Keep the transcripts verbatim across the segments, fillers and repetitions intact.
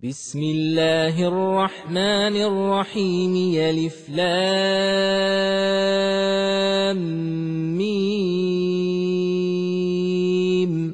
بسم الله الرحمن الرحيم يلف لام ميم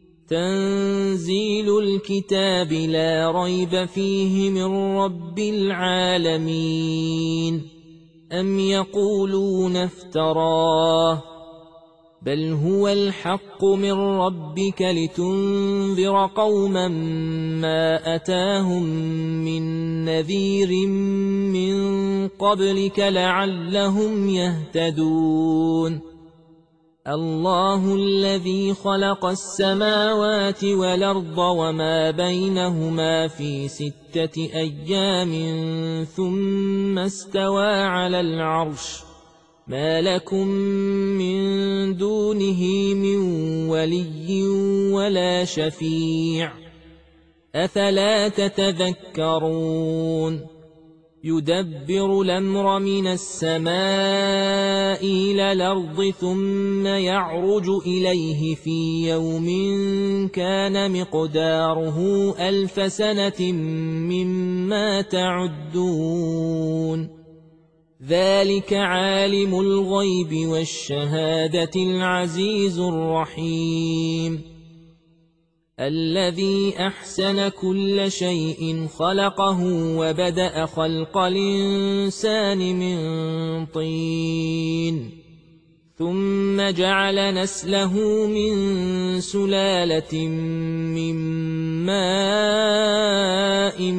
تنزيل الكتاب لا ريب فيه من رب العالمين أم يقولون افتراه بل هو الحق من ربك لتنذر قوما ما أتاهم من نذير من قبلك لعلهم يهتدون الله الذي خلق السماوات والأرض وما بينهما في ستة أيام ثم استوى على العرش ما لكم من دونه من ولي ولا شفيع أفلا تتذكرون يدبر الأمر من السماء إلى الأرض ثم يعرج إليه في يوم كان مقداره ألف سنة مما تعدون ذلك عالم الغيب والشهادة العزيز الرحيم الذي أحسن كل شيء خلقه وبدأ خلق الإنسان من طين ثم جعل نسله من سلالة من ماء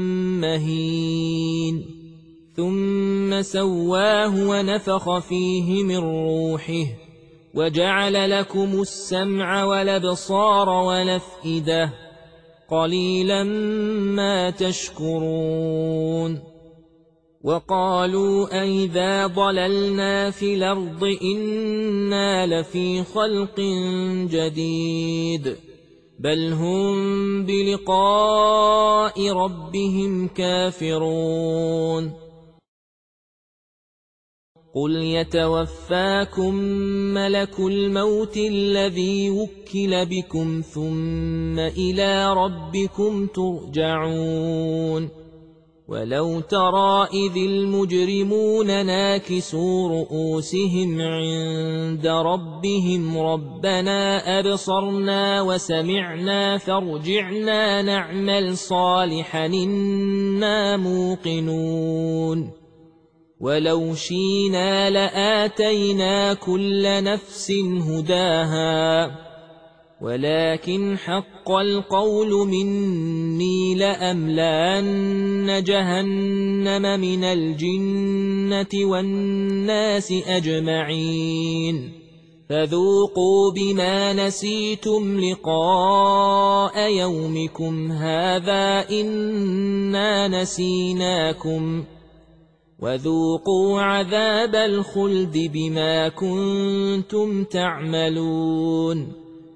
مهين ثم سواه ونفخ فيه من روحه وجعل لكم السمع والأبصار والأفئدة قليلا ما تشكرون وقالوا أئذا ضللنا في الأرض إنا لفي خلق جديد بل هم بلقاء ربهم كافرون قل يتوفاكم ملك الموت الذي وكل بكم ثم إلى ربكم ترجعون ولو ترى إذ المجرمون ناكسوا رؤوسهم عند ربهم ربنا أبصرنا وسمعنا فارجعنا نعمل صالحا إنا موقنون ولو شينا لآتينا كل نفس هداها ولكن حق القول مني لأملأن جهنم من الجنة والناس أجمعين فذوقوا بما نسيتم لقاء يومكم هذا إنا نسيناكم وذوقوا عذاب الخلد بما كنتم تعملون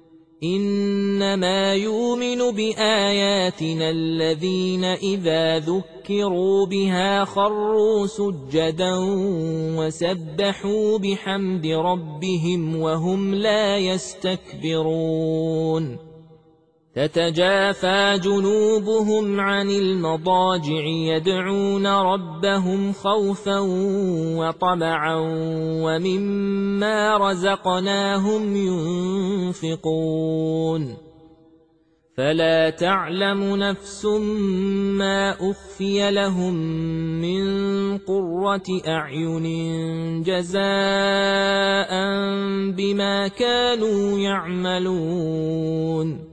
إنما يؤمن بآياتنا الذين إذا ذكروا بها خروا سجدا وسبحوا بحمد ربهم وهم لا يستكبرون تتجافى جنوبهم عن المضاجع يدعون ربهم خوفا وطمعا ومما رزقناهم ينفقون فلا تعلم نفس ما أخفي لهم من قرة أعين جزاء بما كانوا يعملون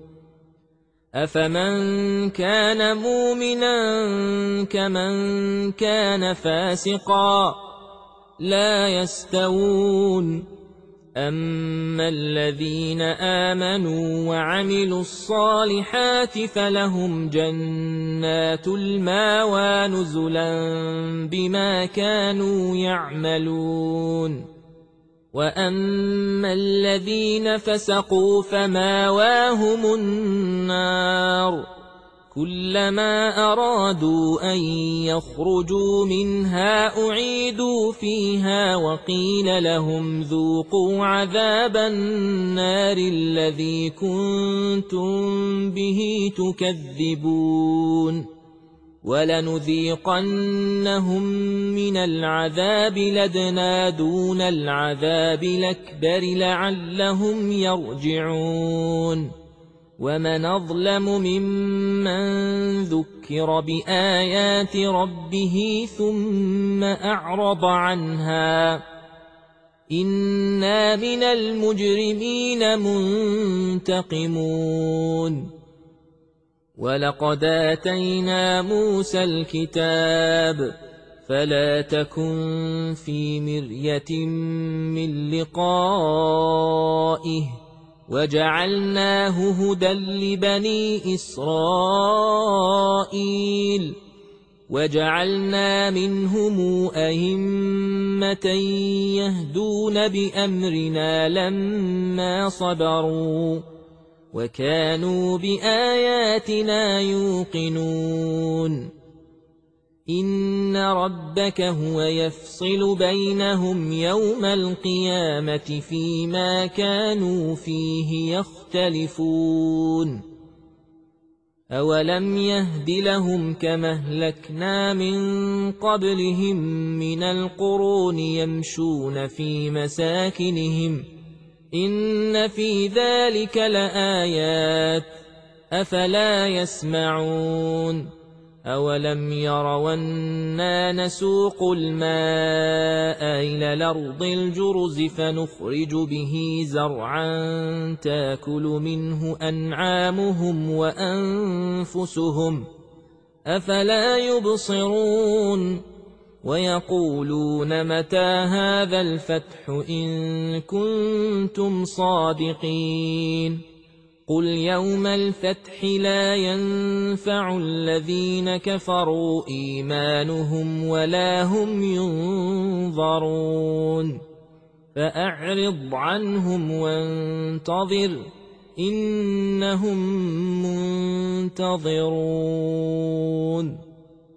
أفمن كان مؤمنا كمن كان فاسقا لا يستوون أما الذين آمنوا وعملوا الصالحات فلهم جنات المأوى نزلا بما كانوا يعملون وأما الذين فسقوا فمأواهم النار كلما أرادوا أن يخرجوا منها أعيدوا فيها وقيل لهم ذوقوا عذاب النار الذي كنتم به تكذبون ولنذيقنهم من العذاب الأدنى دون العذاب الأكبر لعلهم يرجعون ومن أظلم ممن ذكر بآيات ربه ثم أعرض عنها إنا من المجرمين منتقمون ولقد آتينا موسى الكتاب فلا تكن في مرية من لقائه وجعلناه هدى لبني إسرائيل وجعلنا منهم أئمة يهدون بأمرنا لما صبروا وكانوا بآياتنا يوقنون إن ربك هو يفصل بينهم يوم القيامة فيما كانوا فيه يختلفون أولم يهد لهم كما أهلكنا من قبلهم من القرون يمشون في مساكنهم إن في ذلك لآيات أفلا يسمعون أولم يروا أنا نسوق الماء إلى الأرض الجرز فنخرج به زرعا تاكل منه أنعامهم وأنفسهم أفلا يبصرون ويقولون متى هذا الفتح إن كنتم صادقين قل يوم الفتح لا ينفع الذين كفروا إيمانهم ولا هم ينظرون فأعرض عنهم وانتظر إنهم منتظرون